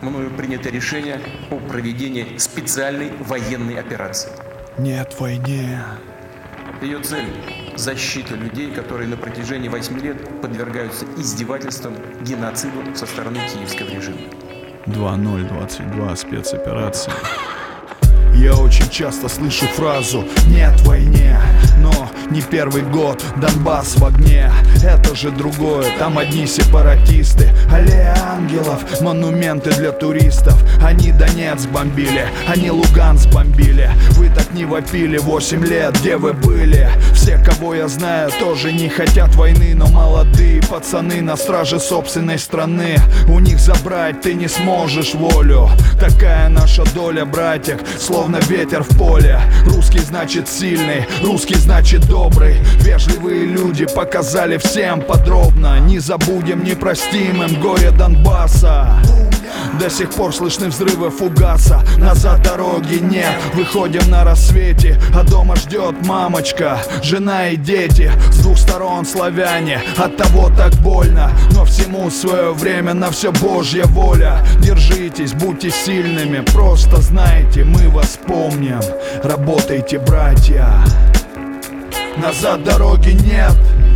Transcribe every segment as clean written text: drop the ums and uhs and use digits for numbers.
мною принято решение о проведении специальной военной операции. Нет войне. Ее цель – защита людей, которые на протяжении 8 лет подвергаются издевательствам, геноциду со стороны киевского режима. 2022 спецоперация. Я очень часто слышу фразу «нет войне», но не первый год Донбасс в огне. Это же другое, там одни сепаратисты. Аллея ангелов, монументы для туристов. Они Донецк бомбили, они Луганск бомбили. Вы так не вопили 8 лет, где вы были? Все, кого я знаю, тоже не хотят войны, но молодые пацаны на страже собственной страны. У них забрать ты не сможешь волю. Такая наша доля, братик, словно ветер в поле. Русский значит сильный, русский значит добрый. Вежливые люди показали всем подробно. Не забудем, не простим им горе Донбасса. До сих пор слышны взрывы фугаса. Назад дороги нет, выходим на рассвете. А дома ждет мамочка, жена и дети. С двух сторон славяне, оттого так больно. Но всему свое время, на все Божья воля. Держитесь, будьте сильными, просто знайте, мы вас помним. Работайте, братья. Назад дороги нет.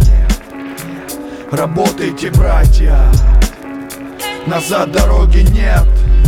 Работайте, братья. Назад дороги нет.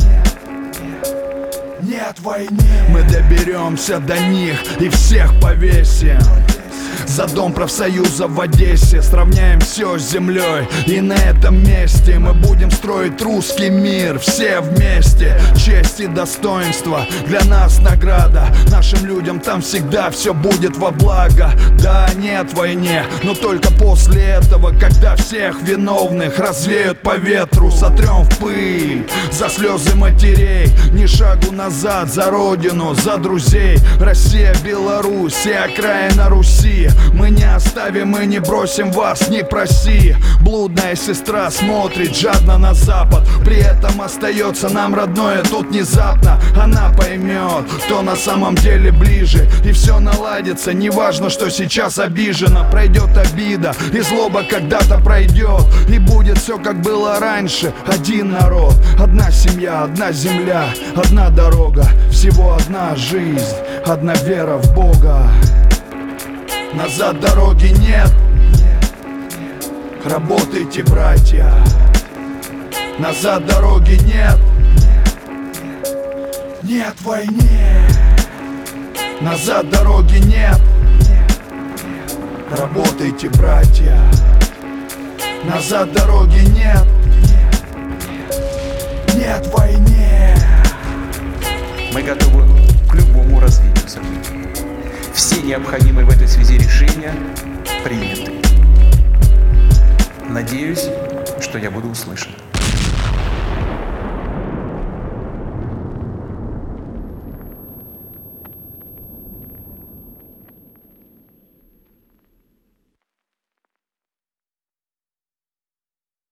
Нет войны. Мы доберемся до них и всех повесим. За дом профсоюза в Одессе сравняем все с землей. И на этом месте мы будем строить русский мир. Все вместе, честь и достоинство для нас награда. Нашим людям там всегда все будет во благо. Да, нет войне, но только после этого, когда всех виновных развеют по ветру. Сотрем в пыль за слезы матерей. Ни шагу назад, за родину, за друзей. Россия, Беларусь, все окраины Руси. Мы не оставим и не бросим вас, не проси. Блудная сестра смотрит жадно на запад. При этом остается нам родное тут внезапно. Она поймет, кто на самом деле ближе. И все наладится, неважно, что сейчас обижена. Пройдет обида и злоба когда-то пройдет. И будет все как было раньше. Один народ, одна семья, одна земля, одна дорога. Всего одна жизнь, одна вера в Бога. Назад дороги нет. Работайте, братья. Назад дороги нет. Нет войне. Назад дороги нет. Работайте, братья. Назад дороги нет. Нет войне. Мы готовы к любому развитию событий. Все необходимые в этой связи решения приняты. Надеюсь, что я буду услышан.